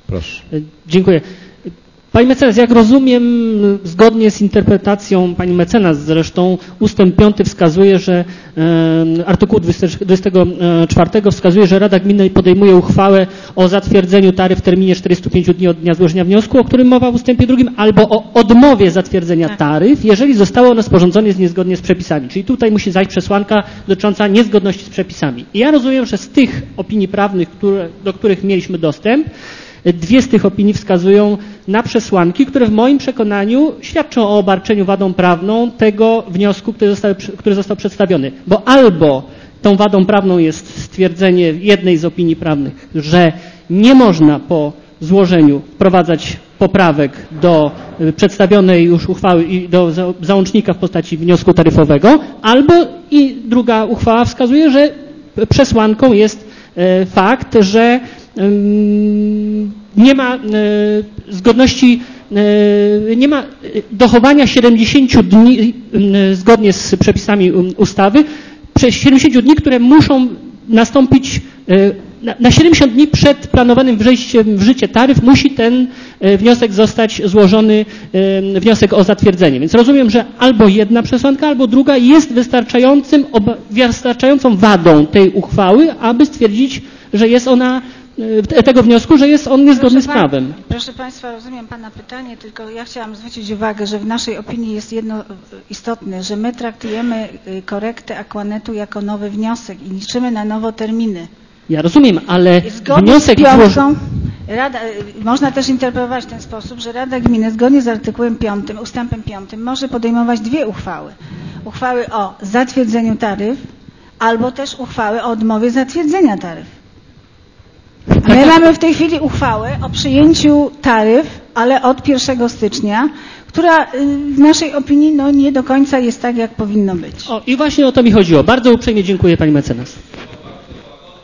Proszę. Dziękuję. Pani mecenas, jak rozumiem, zgodnie z interpretacją pani mecenas zresztą, ustęp 5 wskazuje, że artykuł 24 wskazuje, że Rada Gminy podejmuje uchwałę o zatwierdzeniu taryf w terminie 45 dni od dnia złożenia wniosku, o którym mowa w ustępie 2, albo o odmowie zatwierdzenia taryf, jeżeli zostało ono sporządzone niezgodnie z przepisami. Czyli tutaj musi zajść przesłanka dotycząca niezgodności z przepisami. I ja rozumiem, że z tych opinii prawnych, do których mieliśmy dostęp, 2 z tych opinii wskazują na przesłanki, które w moim przekonaniu świadczą o obarczeniu wadą prawną tego wniosku, który został przedstawiony. Bo albo tą wadą prawną jest stwierdzenie jednej z opinii prawnych, że nie można po złożeniu wprowadzać poprawek do przedstawionej już uchwały i do załącznika w postaci wniosku taryfowego, albo i druga uchwała wskazuje, że przesłanką jest fakt, że nie ma zgodności, nie ma dochowania 70 dni zgodnie z przepisami ustawy, przez 70 dni, które muszą nastąpić na 70 dni przed planowanym wejściem w życie taryf musi ten wniosek zostać złożony, wniosek o zatwierdzenie. Więc rozumiem, że albo jedna przesłanka, albo druga jest wystarczającą wadą tej uchwały, aby stwierdzić, że jest ona, tego wniosku, że jest on niezgodny z prawem. Proszę Państwa, rozumiem Pana pytanie, tylko ja chciałam zwrócić uwagę, że w naszej opinii jest jedno istotne, że my traktujemy korektę Aquanetu jako nowy wniosek i liczymy na nowo terminy. Ja rozumiem, ale wniosek można też interpretować w ten sposób, że Rada Gminy zgodnie z artykułem 5, ustępem 5 może podejmować 2 uchwały. Uchwały o zatwierdzeniu taryf albo też uchwały o odmowie zatwierdzenia taryf. A my mamy w tej chwili uchwałę o przyjęciu taryf, ale od 1 stycznia, która w naszej opinii nie do końca jest tak, jak powinno być. I właśnie o to mi chodziło. Bardzo uprzejmie dziękuję pani mecenas.